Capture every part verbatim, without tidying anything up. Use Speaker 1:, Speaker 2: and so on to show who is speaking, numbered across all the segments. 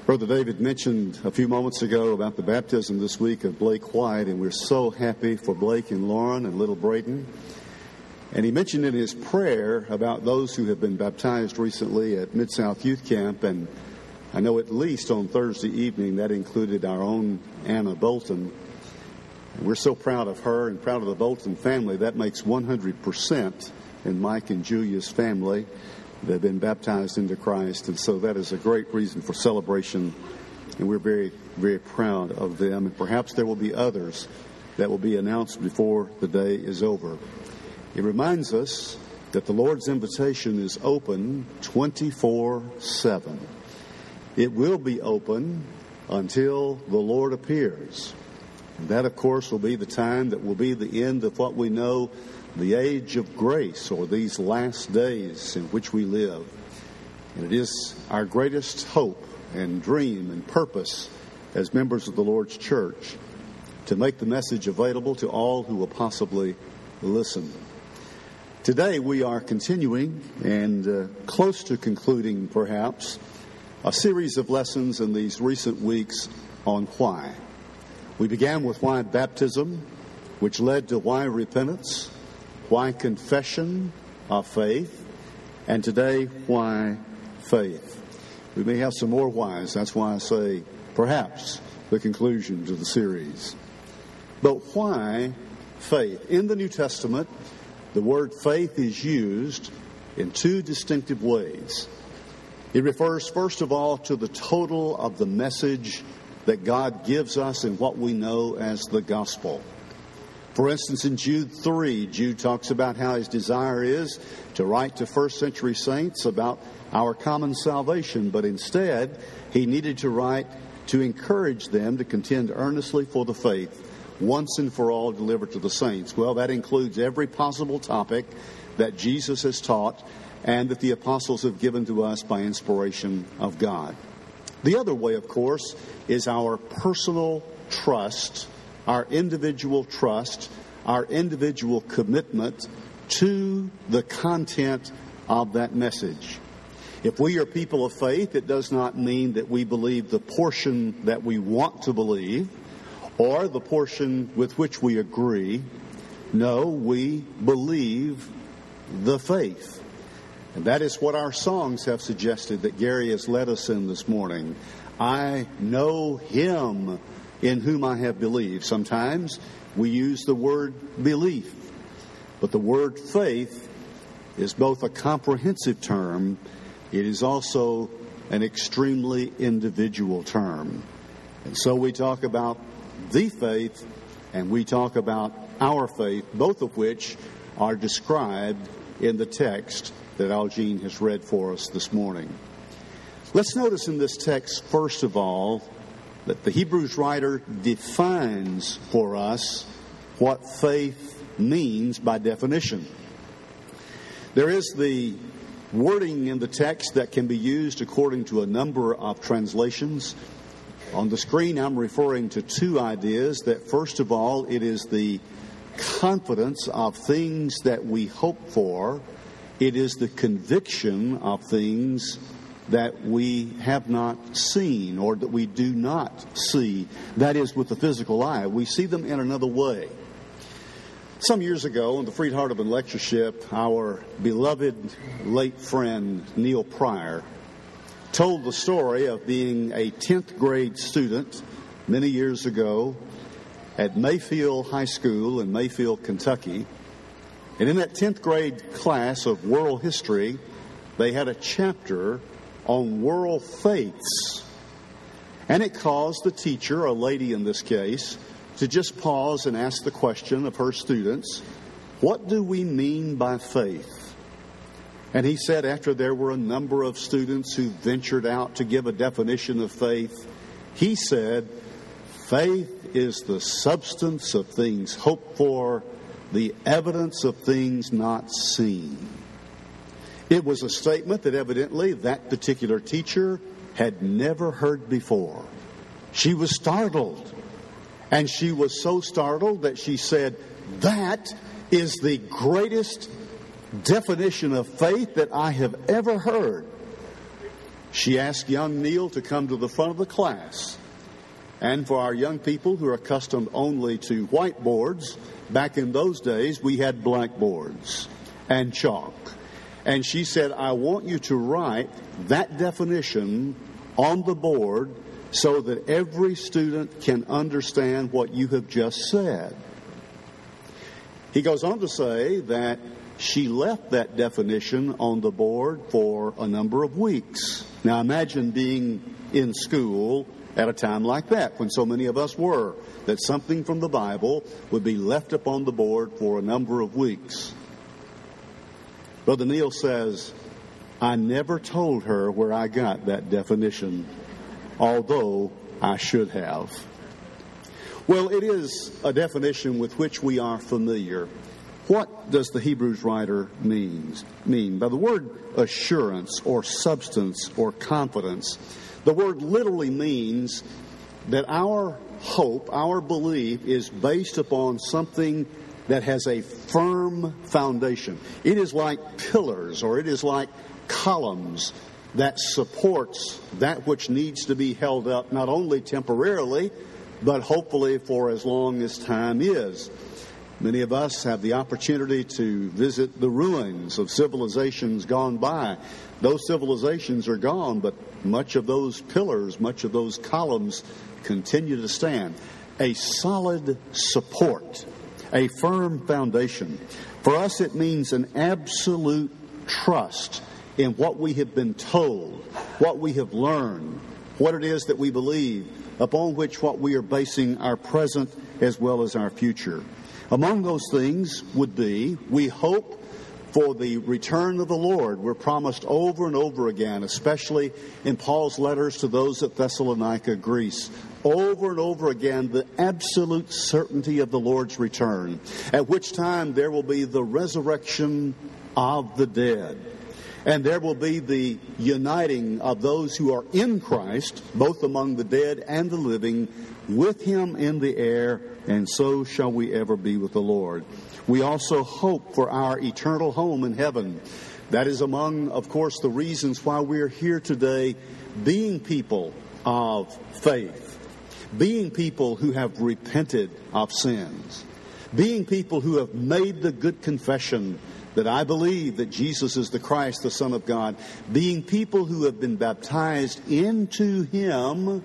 Speaker 1: Brother David mentioned a few moments ago about the baptism this week of Blake White, and we're so happy for Blake and Lauren and little Brayden. And he mentioned in his prayer about those who have been baptized recently at Mid-South Youth Camp, and I know at least on Thursday evening that included our own Anna Bolton. And we're so proud of her and proud of the Bolton family. That makes one hundred percent in Mike and Julia's family. They've been baptized into Christ, and so that is a great reason for celebration, and we're very, very proud of them. And perhaps there will be others that will be announced before the day is over. It reminds us that the Lord's invitation is open twenty-four seven. It will be open until the Lord appears. And that, of course, will be the time that will be the end of what we know the age of grace, or these last days in which we live. And it is our greatest hope and dream and purpose as members of the Lord's church to make the message available to all who will possibly listen. Today we are continuing and uh, close to concluding, perhaps, a series of lessons in these recent weeks on why. We began with why baptism, which led to why repentance, why confession of faith, and today, why faith. We may have some more whys. That's why I say, perhaps, the conclusion to the series. But why faith? In the New Testament, the word faith is used in two distinctive ways. It refers, first of all, to the total of the message that God gives us in what we know as the gospel. For instance, in Jude three, Jude talks about how his desire is to write to first century saints about our common salvation, but instead he needed to write to encourage them to contend earnestly for the faith, once and for all delivered to the saints. Well, that includes every possible topic that Jesus has taught and that the apostles have given to us by inspiration of God. The other way, of course, is our personal trust, our individual trust, our individual commitment to the content of that message. If we are people of faith, it does not mean that we believe the portion that we want to believe or the portion with which we agree. No, we believe the faith. And that is what our songs have suggested that Gary has led us in this morning. I know Him in whom I have believed. Sometimes we use the word belief, but the word faith is both a comprehensive term. It is also an extremely individual term. And so we talk about the faith and we talk about our faith, both of which are described in the text that Algene has read for us this morning. Let's notice in this text, first of all, that the Hebrews writer defines for us what faith means by definition. There is the wording in the text that can be used according to a number of translations. On the screen, I'm referring to two ideas. That first of all, it is the confidence of things that we hope for. It is the conviction of things that we have not seen or that we do not see. That is with the physical eye. We see them in another way. Some years ago in the Freed Hardeman Lectureship, our beloved late friend Neil Pryor told the story of being a tenth grade student many years ago at Mayfield High School in Mayfield, Kentucky. And in that tenth grade class of world history, they had a chapter on world faiths. And it caused the teacher, a lady in this case, to just pause and ask the question of her students, what do we mean by faith? And he said after there were a number of students who ventured out to give a definition of faith, he said, faith is the substance of things hoped for, the evidence of things not seen. It was a statement that evidently that particular teacher had never heard before. She was startled. And she was so startled that she said, that is the greatest definition of faith that I have ever heard. She asked young Neil to come to the front of the class. And for our young people who are accustomed only to whiteboards, back in those days we had blackboards and chalk. And she said, I want you to write that definition on the board so that every student can understand what you have just said. He goes on to say that she left that definition on the board for a number of weeks. Now imagine being in school at a time like that, when so many of us were, that something from the Bible would be left up on the board for a number of weeks. Brother Neil says, I never told her where I got that definition, although I should have. Well, it is a definition with which we are familiar. What does the Hebrews writer means, mean? By the word assurance or substance or confidence, the word literally means that our hope, our belief is based upon something that has a firm foundation. It is like pillars, or it is like columns that supports that which needs to be held up, not only temporarily, but hopefully for as long as time is. Many of us have the opportunity to visit the ruins of civilizations gone by. Those civilizations are gone, but much of those pillars, much of those columns continue to stand. A solid support, a firm foundation. For us, it means an absolute trust in what we have been told, what we have learned, what it is that we believe, upon which what we are basing our present as well as our future. Among those things would be, we hope for the return of the Lord. We're promised over and over again, especially in Paul's letters to those at Thessalonica, Greece. Over and over again, the absolute certainty of the Lord's return, at which time there will be the resurrection of the dead. And there will be the uniting of those who are in Christ, both among the dead and the living, with Him in the air, and so shall we ever be with the Lord. We also hope for our eternal home in heaven. That is among, of course, the reasons why we are here today, being people of faith, being people who have repented of sins, being people who have made the good confession that I believe that Jesus is the Christ, the Son of God, being people who have been baptized into Him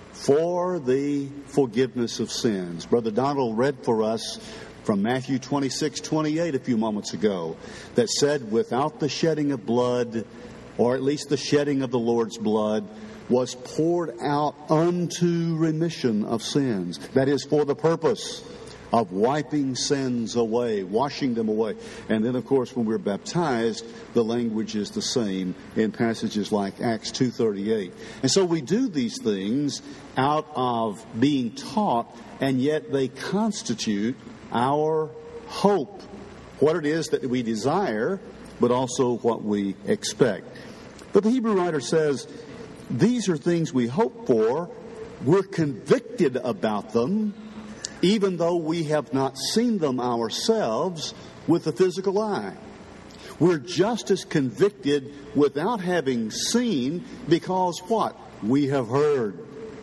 Speaker 1: for the forgiveness of sins. Brother Donald read for us from Matthew twenty-six twenty-eight a few moments ago that said, without the shedding of blood, or at least the shedding of the Lord's blood, was poured out unto remission of sins. That is for the purpose of wiping sins away, washing them away. And then, of course, when we're baptized, the language is the same in passages like Acts two thirty-eight. And so we do these things out of being taught, and yet they constitute our hope, what it is that we desire, but also what we expect. But the Hebrew writer says, these are things we hope for. We're convicted about them, even though we have not seen them ourselves with the physical eye. We're just as convicted without having seen, because what? We have heard.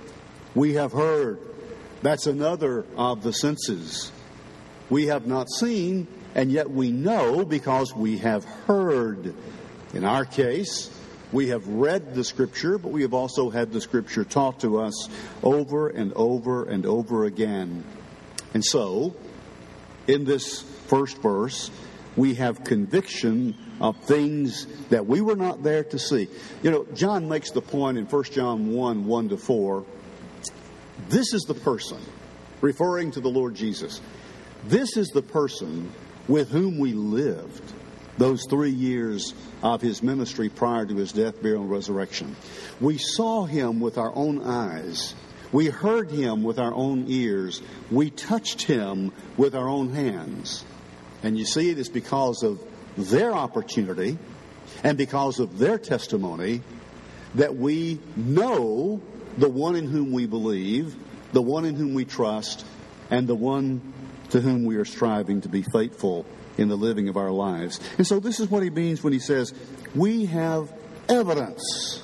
Speaker 1: We have heard. That's another of the senses. We have not seen, and yet we know because we have heard. In our case, we have read the Scripture, but we have also had the Scripture taught to us over and over and over again. And so, in this first verse, we have conviction of things that we were not there to see. You know, John makes the point in First John one, one to four, this is the person, referring to the Lord Jesus, this is the person with whom we lived those three years of His ministry prior to His death, burial, and resurrection. We saw Him with our own eyes. We heard Him with our own ears. We touched Him with our own hands. And you see, it is because of their opportunity and because of their testimony that we know the one in whom we believe, the one in whom we trust, and the one to whom we are striving to be faithful in the living of our lives. And so this is what he means when he says, we have evidence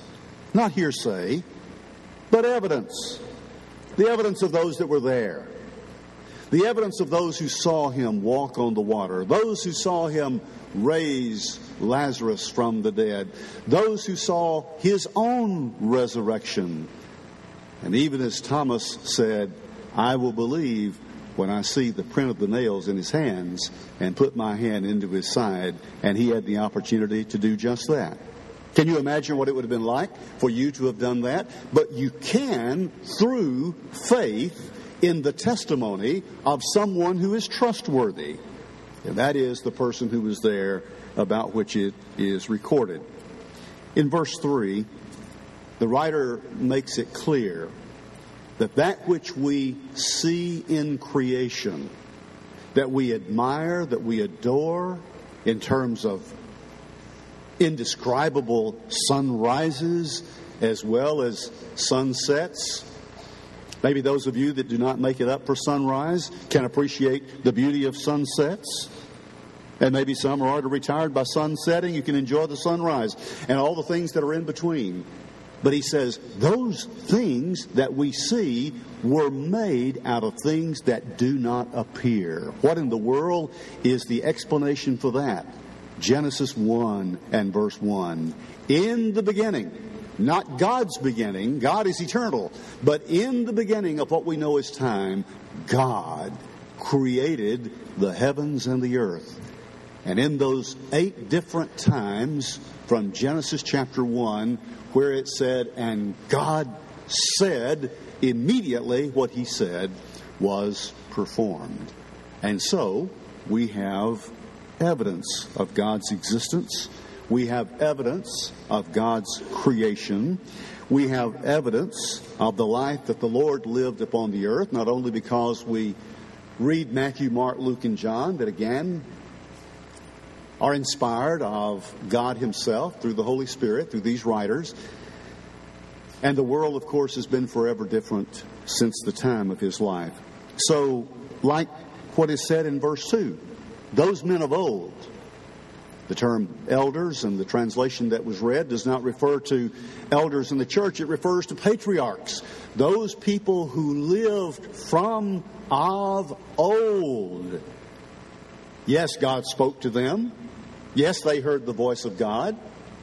Speaker 1: Not hearsay, but evidence. The evidence of those that were there. The evidence of those who saw him walk on the water. Those who saw him raise Lazarus from the dead. Those who saw his own resurrection. And even as Thomas said, I will believe when I see the print of the nails in his hands and put my hand into his side. And he had the opportunity to do just that. Can you imagine what it would have been like for you to have done that? But you can through faith in the testimony of someone who is trustworthy. And that is the person who was there about which it is recorded. In verse three, the writer makes it clear that that which we see in creation, that we admire, that we adore in terms of indescribable sunrises as well as sunsets. Maybe those of you that do not make it up for sunrise can appreciate the beauty of sunsets. And maybe some are already retired by sunsetting. You can enjoy the sunrise and all the things that are in between. But he says those things that we see were made out of things that do not appear. What in the world is the explanation for that? Genesis one and verse one. In the beginning, not God's beginning, God is eternal, but in the beginning of what we know as time, God created the heavens and the earth. And in those eight different times from Genesis chapter one, where it said, and God said, immediately what he said was performed. And so we have evidence of God's existence. We have evidence of God's creation. We have evidence of the life that the Lord lived upon the earth, not only because we read Matthew, Mark, Luke, and John, that again are inspired of God himself through the Holy Spirit, through these writers. And the world, of course, has been forever different since the time of his life. So, like what is said in verse two, those men of old, the term elders and the translation that was read does not refer to elders in the church. It refers to patriarchs, those people who lived from of old. Yes, God spoke to them. Yes, they heard the voice of God.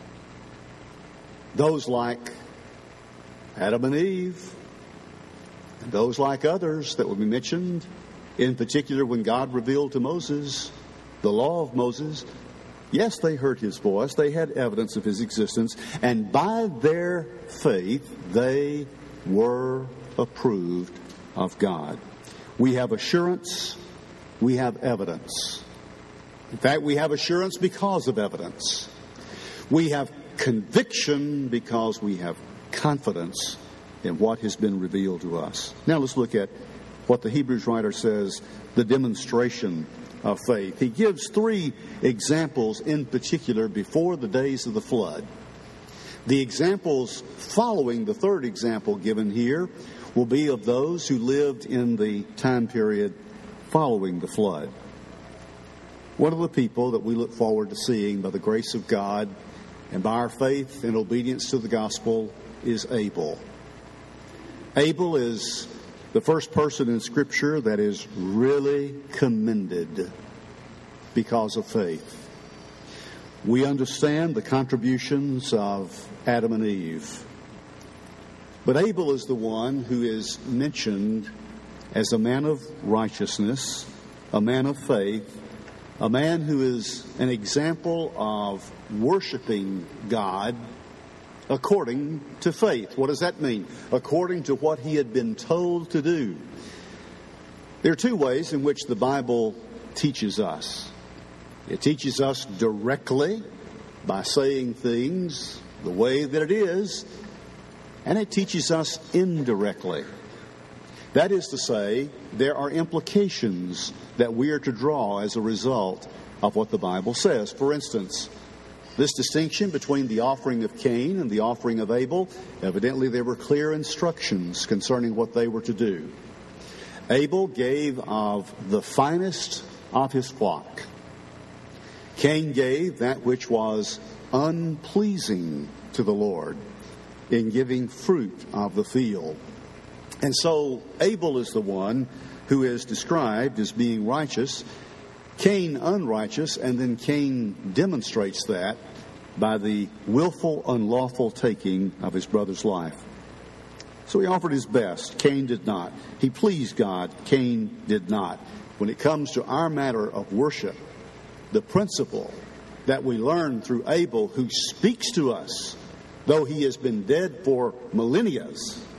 Speaker 1: Those like Adam and Eve, and those like others that will be mentioned, in particular when God revealed to Moses the law of Moses. Yes, they heard his voice. They had evidence of his existence. And by their faith, they were approved of God. We have assurance. We have evidence. In fact, we have assurance because of evidence. We have conviction because we have confidence in what has been revealed to us. Now let's look at what the Hebrews writer says, the demonstration of faith. He gives three examples in particular before the days of the flood. The examples following the third example given here will be of those who lived in the time period following the flood. One of the people that we look forward to seeing by the grace of God and by our faith and obedience to the gospel is Abel. Abel is the first person in Scripture that is really commended because of faith. We understand the contributions of Adam and Eve. But Abel is the one who is mentioned as a man of righteousness, a man of faith, a man who is an example of worshiping God according to faith. What does that mean? According to what he had been told to do. There are two ways in which the Bible teaches us. It teaches us directly by saying things the way that it is, and it teaches us indirectly. That is to say, there are implications that we are to draw as a result of what the Bible says. For instance, this distinction between the offering of Cain and the offering of Abel, evidently there were clear instructions concerning what they were to do. Abel gave of the finest of his flock. Cain gave that which was unpleasing to the Lord. in giving fruit of the field. And so Abel is the one who is described as being righteous, Cain unrighteous, and then Cain demonstrates that by the willful, unlawful taking of his brother's life. So he offered his best. Cain did not. He pleased God. Cain did not. When it comes to our matter of worship, the principle that we learn through Abel, who speaks to us, though he has been dead for millennia,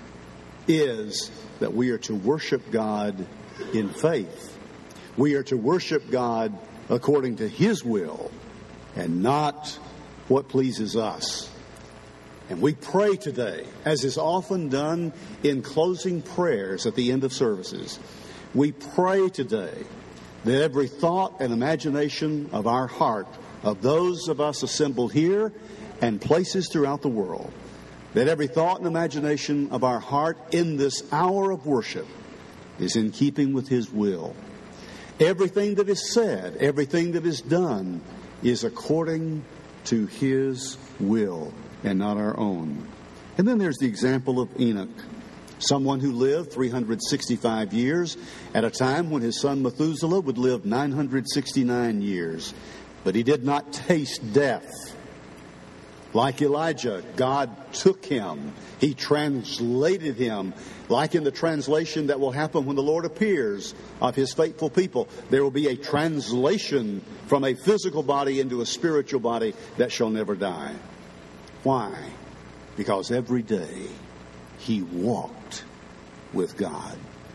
Speaker 1: is that we are to worship God in faith. We are to worship God according to His will and not what pleases us. And we pray today, as is often done in closing prayers at the end of services, we pray today that every thought and imagination of our heart, of those of us assembled here and places throughout the world, that every thought and imagination of our heart in this hour of worship is in keeping with His will. Everything that is said, everything that is done is according to His will and not our own. And then there's the example of Enoch, someone who lived three hundred sixty-five years at a time when his son Methuselah would live nine hundred sixty-nine years. But he did not taste death. Like Elijah, God took him. He translated him. Like in the translation that will happen when the Lord appears of His faithful people, there will be a translation from a physical body into a spiritual body that shall never die. Why? Because every day he walked with God.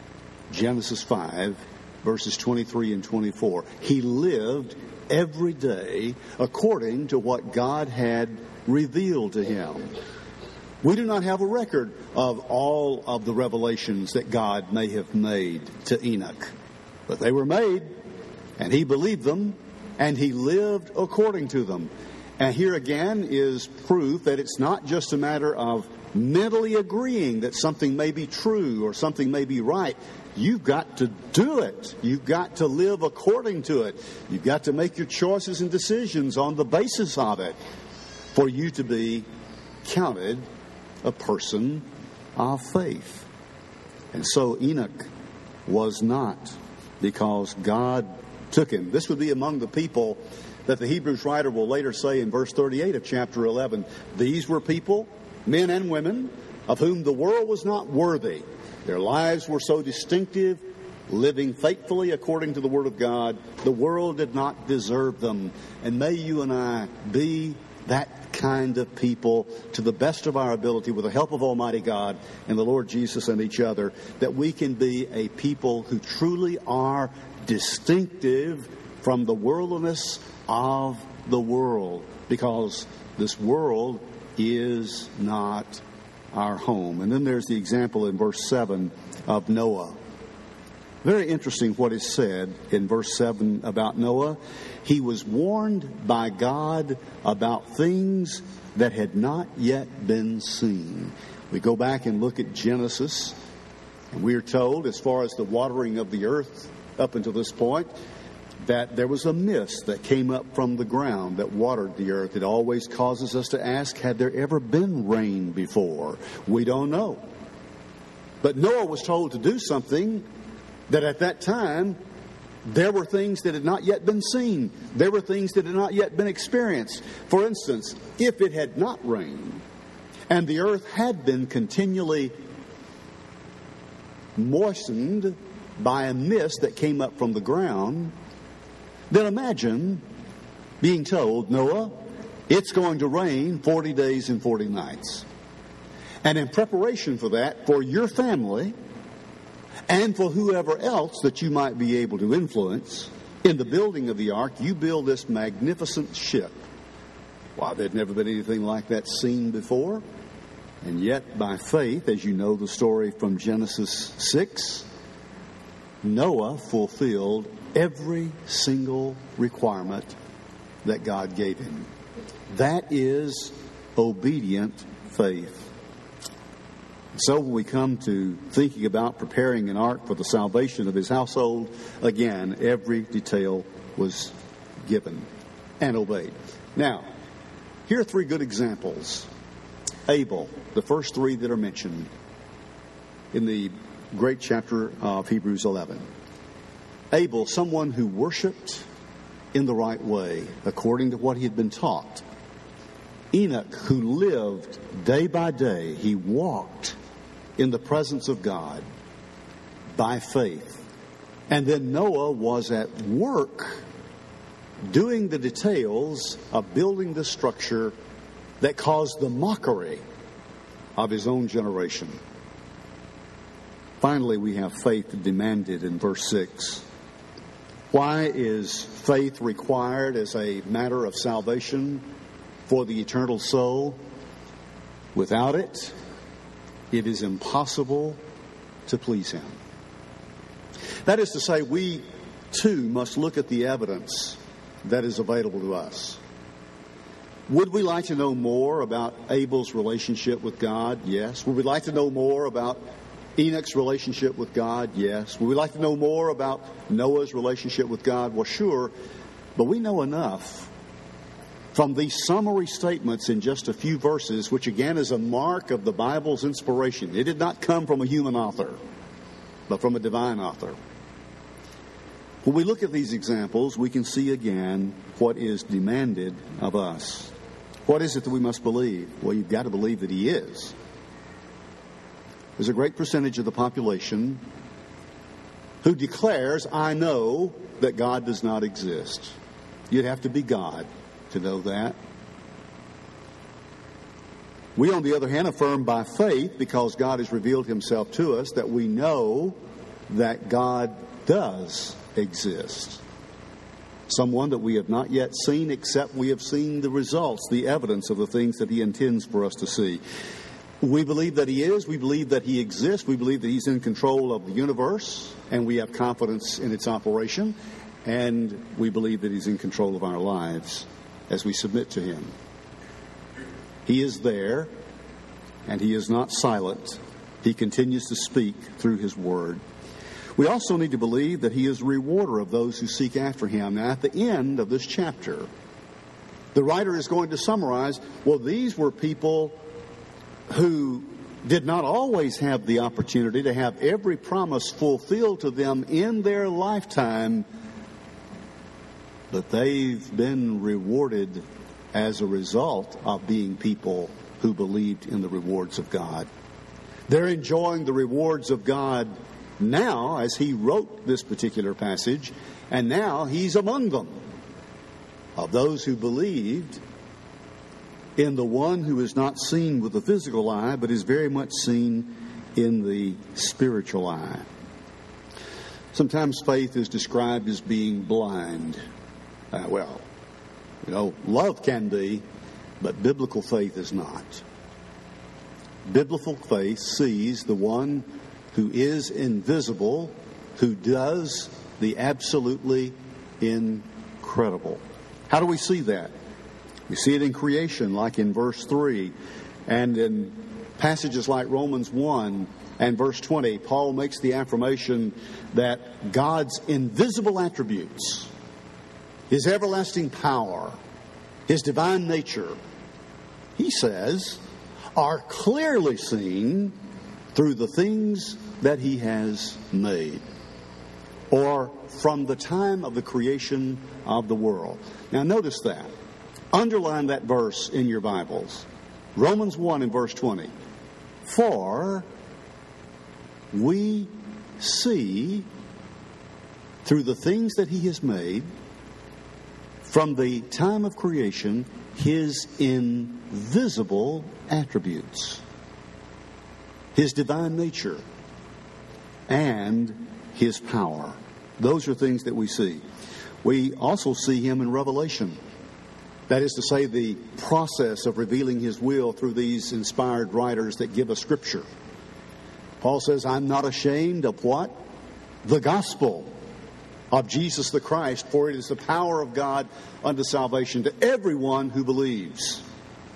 Speaker 1: Genesis five, verses twenty-three and twenty-four. He lived every day according to what God had revealed to him. We do not have a record of all of the revelations that God may have made to Enoch, but they were made, and he believed them, and he lived according to them. And here again is proof that it's not just a matter of mentally agreeing that something may be true or something may be right. You've got to do it. You've got to live according to it. You've got to make your choices and decisions on the basis of it for you to be counted a person of faith. And so Enoch was not, because God took him. This would be among the people that the Hebrews writer will later say in verse thirty-eight of chapter eleven. These were people, men and women, of whom the world was not worthy. Their lives were so distinctive, living faithfully according to the Word of God. The world did not deserve them. And may you and I be that kind of people to the best of our ability, with the help of Almighty God and the Lord Jesus and each other, that we can be a people who truly are distinctive from the worldliness of the world, because this world is not our home. And then there's the example in verse seven of Noah. Very interesting what is said in verse seven about Noah. He was warned by God about things that had not yet been seen. We go back and look at Genesis, and we are told, as far as the watering of the earth up until this point, that there was a mist that came up from the ground that watered the earth. It always causes us to ask, had there ever been rain before? We don't know. But Noah was told to do something that at that time, there were things that had not yet been seen. There were things that had not yet been experienced. For instance, if it had not rained and the earth had been continually moistened by a mist that came up from the ground, then imagine being told, Noah, it's going to rain forty days and forty nights. And in preparation for that, for your family and for whoever else that you might be able to influence in the building of the ark, you build this magnificent ship. Why, there'd never been anything like that seen before. And yet, by faith, as you know the story from Genesis six, Noah fulfilled every single requirement that God gave him. That is obedient faith. So when we come to thinking about preparing an ark for the salvation of his household, again, every detail was given and obeyed. Now, here are three good examples Abel, the first three that are mentioned in the great chapter of Hebrews eleven. Abel, someone who worshiped in the right way, according to what he had been taught. Enoch, who lived day by day, he walked in the presence of God by faith. And then Noah was at work doing the details of building the structure that caused the mockery of his own generation. Finally, we have faith demanded in verse six. Why is faith required as a matter of salvation for the eternal soul? Without it, it is impossible to please Him. That is to say, we too must look at the evidence that is available to us. Would we like to know more about Abel's relationship with God? Yes. Would we like to know more about Enoch's relationship with God? Yes. Would we like to know more about Noah's relationship with God? Well, sure. But we know enough from these summary statements in just a few verses, which again is a mark of the Bible's inspiration. It did not come from a human author, but from a divine author. When we look at these examples, we can see again what is demanded of us. What is it that we must believe? Well, you've got to believe that He is. There's a great percentage of the population who declares, I know that God does not exist. You'd have to be God to know that. We, on the other hand, affirm by faith, because God has revealed Himself to us, that we know that God does exist. Someone that we have not yet seen, except we have seen the results, the evidence of the things that He intends for us to see. We believe that He is. We believe that He exists. We believe that He's in control of the universe, and we have confidence in its operation. And we believe that He's in control of our lives as we submit to Him. He is there, and He is not silent. He continues to speak through His Word. We also need to believe that He is a rewarder of those who seek after Him. Now, at the end of this chapter, the writer is going to summarize, well, these were people who did not always have the opportunity to have every promise fulfilled to them in their lifetime, but they've been rewarded as a result of being people who believed in the rewards of God. They're enjoying the rewards of God now as he wrote this particular passage, and now he's among them, of those who believed in the one who is not seen with the physical eye, but is very much seen in the spiritual eye. Sometimes faith is described as being blind. Uh, well, you know, love can be, but biblical faith is not. Biblical faith sees the one who is invisible, who does the absolutely incredible. How do we see that? We see it in creation, like in verse three, and in passages like Romans one and verse twenty. Paul makes the affirmation that God's invisible attributes, His everlasting power, His divine nature, he says, are clearly seen through the things that He has made, or from the time of the creation of the world. Now notice that. Underline that verse in your Bibles. Romans one and verse twenty. For we see through the things that He has made, from the time of creation, His invisible attributes, His divine nature, and His power. Those are things that we see. We also see Him in Revelation. That is to say, the process of revealing His will through these inspired writers that give us Scripture. Paul says, I'm not ashamed of what? The gospel of Jesus the Christ, for it is the power of God unto salvation to everyone who believes.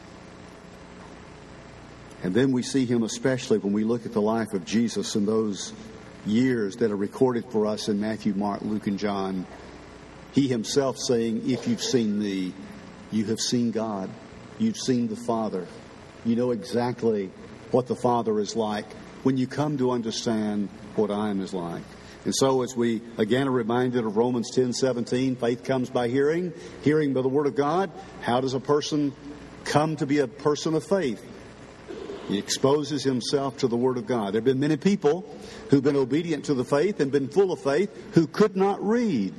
Speaker 1: And then we see Him especially when we look at the life of Jesus in those years that are recorded for us in Matthew, Mark, Luke, and John. He Himself saying, if you've seen me, you have seen God. You've seen the Father. you know exactly what the Father is like when you come to understand what I am is like. And so as we again are reminded of Romans ten seventeen, faith comes by hearing, hearing by the Word of God. How does a person come to be a person of faith? He exposes himself to the Word of God. There have been many people who've been obedient to the faith and been full of faith who could not read.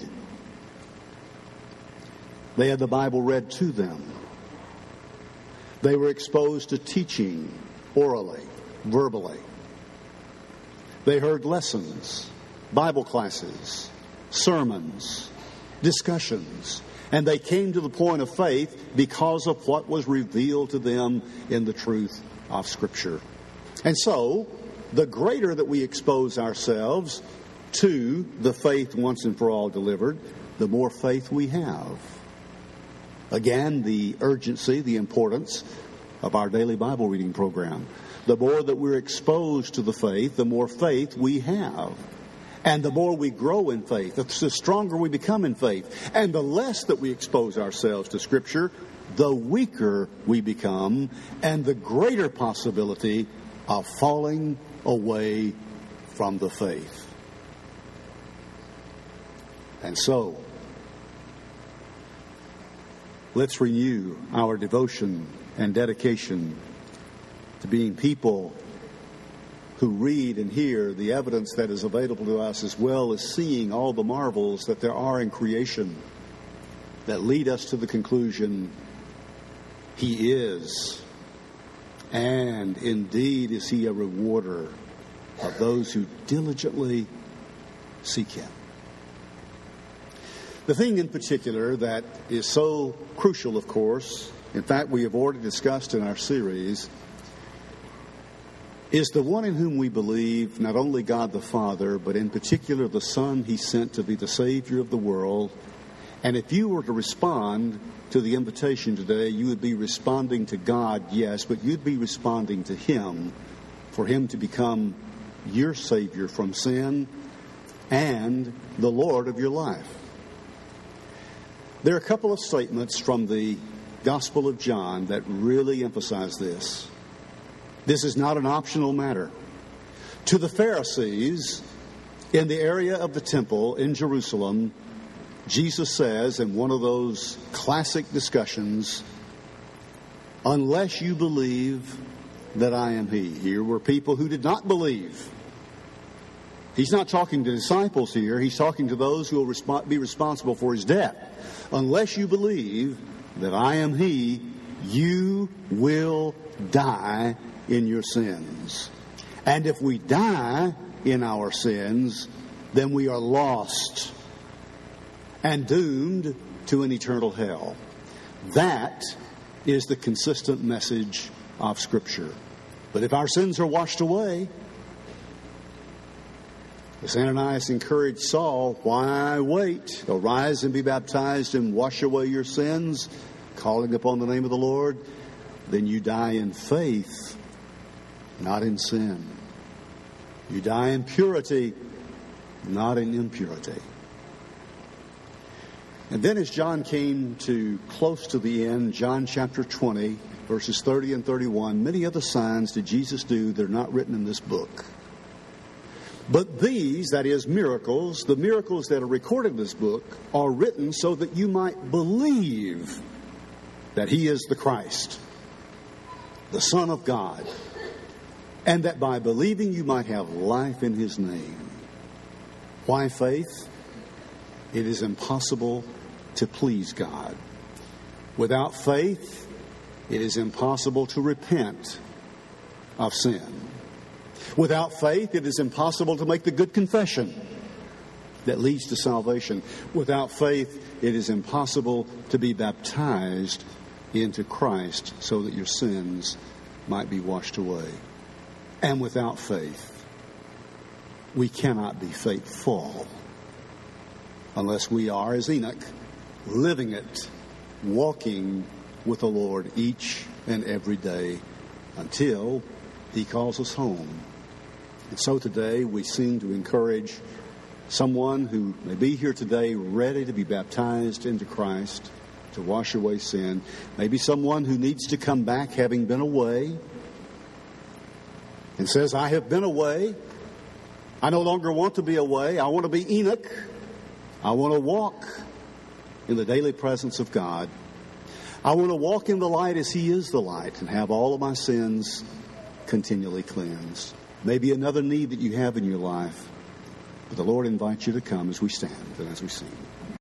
Speaker 1: They had the Bible read to them. They were exposed to teaching orally, verbally. They heard lessons, Bible classes, sermons, discussions, and they came to the point of faith because of what was revealed to them in the truth of Scripture. And so, the greater that we expose ourselves to the faith once and for all delivered, the more faith we have. Again, the urgency, the importance of our daily Bible reading program. The more that we're exposed to the faith, the more faith we have. And the more we grow in faith, the stronger we become in faith. And the less that we expose ourselves to Scripture, the weaker we become, and the greater possibility of falling away from the faith. And so, let's renew our devotion and dedication to being people who read and hear the evidence that is available to us, as well as seeing all the marvels that there are in creation that lead us to the conclusion He is, and indeed is He a rewarder of those who diligently seek Him. The thing in particular that is so crucial, of course, in fact we have already discussed in our series, is the one in whom we believe, not only God the Father, but in particular the Son He sent to be the Savior of the world. And if you were to respond to the invitation today, you would be responding to God, yes, but you'd be responding to Him, for Him to become your Savior from sin and the Lord of your life. There are a couple of statements from the Gospel of John that really emphasize this. This is not an optional matter. To the Pharisees in the area of the temple in Jerusalem, Jesus says in one of those classic discussions, unless you believe that I am He. Here were people who did not believe. He's not talking to disciples here. He's talking to those who will resp- be responsible for His death. Unless you believe that I am He, you will die in your sins. And if we die in our sins, then we are lost and doomed to an eternal hell. That is the consistent message of Scripture. But if our sins are washed away, as Ananias encouraged Saul, why wait? Arise and be baptized and wash away your sins, calling upon the name of the Lord. Then you die in faith, not in sin. You die in purity, not in impurity. And then as John came to close to the end, John chapter twenty, verses thirty and thirty-one, many other signs did Jesus do that are not written in this book. But these, that is miracles, the miracles that are recorded in this book, are written so that you might believe that He is the Christ, the Son of God, and that by believing you might have life in His name. Why faith? It is impossible to please God. Without faith, it is impossible to repent of sin. Without faith, it is impossible to make the good confession that leads to salvation. Without faith, it is impossible to be baptized into Christ so that your sins might be washed away. And without faith, we cannot be faithful unless we are, as Enoch, living it, walking with the Lord each and every day until He calls us home. And so today we seem to encourage someone who may be here today ready to be baptized into Christ, to wash away sin. Maybe someone who needs to come back having been away and says, I have been away. I no longer want to be away. I want to be Enoch. I want to walk in the daily presence of God. I want to walk in the light as He is the light and have all of my sins continually cleansed. Maybe another need that you have in your life. But the Lord invites you to come as we stand and as we sing.